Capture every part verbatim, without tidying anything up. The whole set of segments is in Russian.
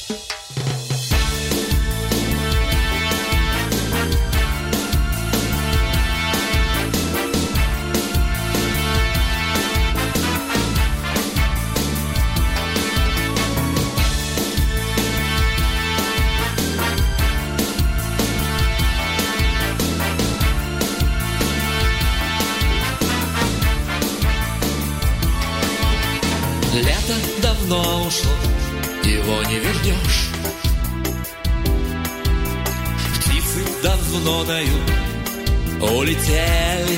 Лето давно ушло, его не вернешь. Птицы давно дают, улетели.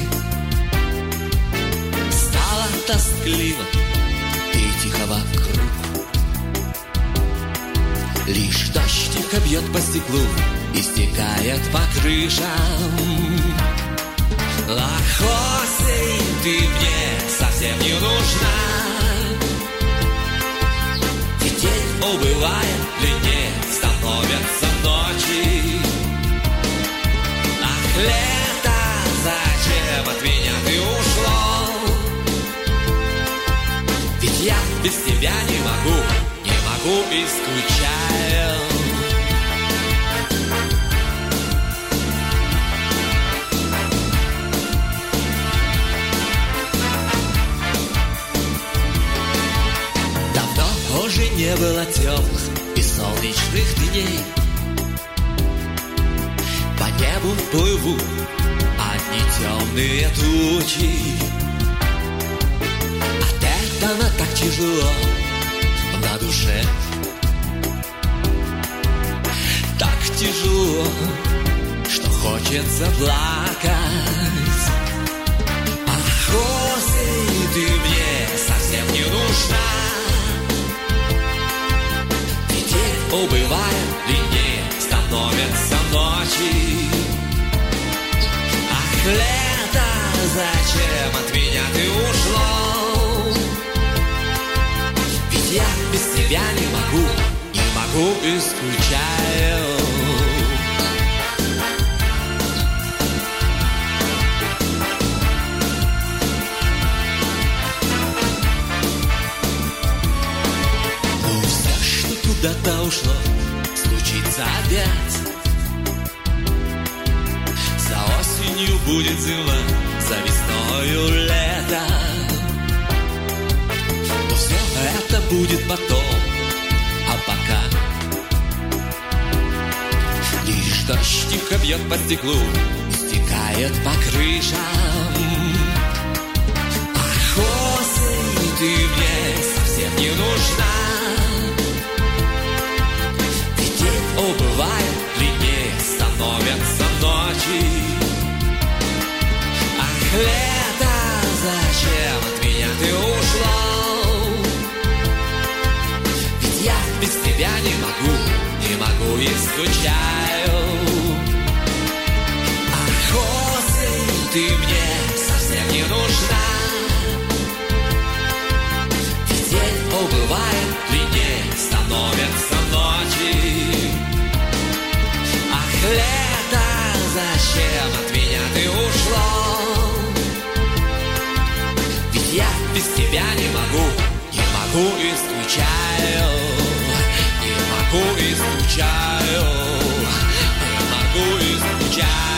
Стало тоскливо и тихо вокруг. Лишь дождь тихо бьет по стеклу и стекает по крышам. Ах, осень, ты мне совсем не нужна. Убывает длиннее, становятся ночи. Ах, лето, зачем от меня ты ушло? Ведь я без тебя не могу, не могу и скучаю. Уже не было теплых и солнечных дней. По небу плывут одни темные тучи. От этого так тяжело на душе. Так тяжело, что хочется плакать. Ах, осень, ты мне совсем не нужна. Убывает длиннее, становятся ночи. Ах, лето, зачем от меня ты ушло? Ведь я без тебя не могу, не могу и скучаю. Куда-то ушло, случится опять. За осенью будет зима, за весною лето. Но все это будет потом, а пока лишь дождь тихо бьет по стеклу и стекает по крышам. Ах, осень, ты мне совсем не нужна. Убывает длиннее, становятся ночи. Ах, лето, зачем от меня ты ушло? Ведь я без тебя не могу, не могу и скучаю. Ах, осень, ты мне совсем не нужна. Ведь день убывает длиннее, становятся ночи. Лето, зачем от меня ты ушло? Ведь я без тебя не могу, не могу и скучаю. Не могу и скучаю. Не могу и скучаю.